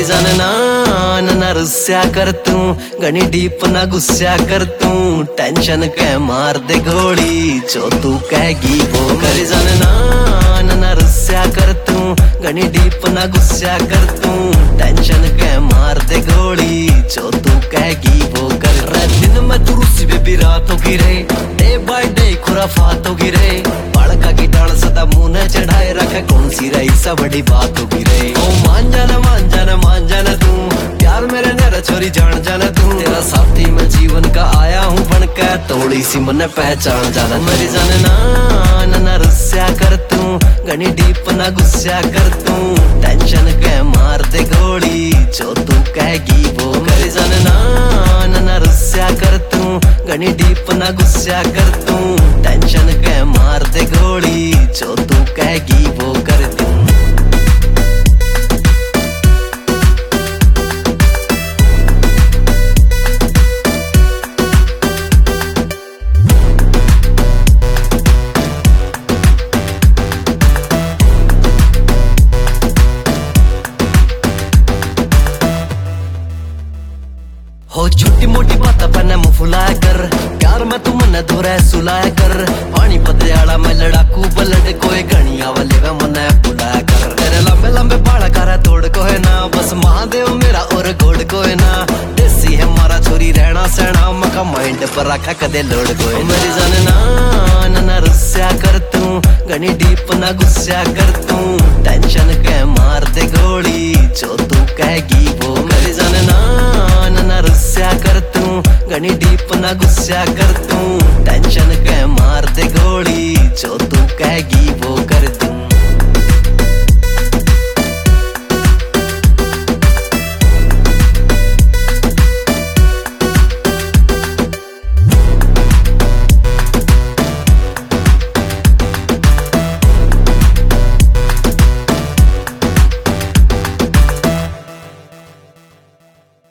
जान ना रुस्या कर तू, घनी डीप ना गुस्सा कर तू, टेंशन के मार दे गोली जो तू कहेगी वो कर। जान ना रुस्या कर तू, घनी डीप ना गुस्सा कर तू, टेंशन के मार दे गोली जो तू कहेगी वो कर। दिन में तू रुसी बेबी रात होगी रे, डे बाय डे खुराफात होगी रे, बड़का की डाल सदा मुंह ने चढ़ाए रखे, कौन सी रही सब बड़ी बात होगी रे। ओ मान जाना तू, प्यार मेरे नर छोरी जान जाना तू, तेरा साथी मैं जीवन का आया हूँ बनकर, थोड़ी सी मन पहचान जाना। मेरी जान ना रुस्या कर तू, घनी डीप ना गुस्सा कर तू, टेंशन के मार दे गोली जो तू कहेगी वो कर। जान ना रुस्या कर तू, घनी डीप ना गुस्सा कर तू, टेंशन के मार दे गोली जो तू कहेगी वो कर तू। हो छोटी मोटी बात पर मुंह फुलाया कर, प्यार में तू मन धोरा सुलाया कर, पानी पतियाला में लड़ाकू बलड कोई घनिया वाले में मन बुलाया कर। तेरे लंबे लंबे बाल कर तोड़ को है ना, बस महादेव मेरा और गोड़ को है ना, देसी है मारा छोरी रहना सहना, मका माइंड पर रखा कदे लोड को है। मेरी जान ना रुस्या कर तू, घनी डीप ना गुस्सा कर तू, टेंशन के मार दे गोली जो तू कहेगी वो। मेरी जान ना रुस्या कर तू, घनी डीप ना गुस्सा कर तू, टेंशन के मार दे गोली जो तू कहेगी वो कर तू।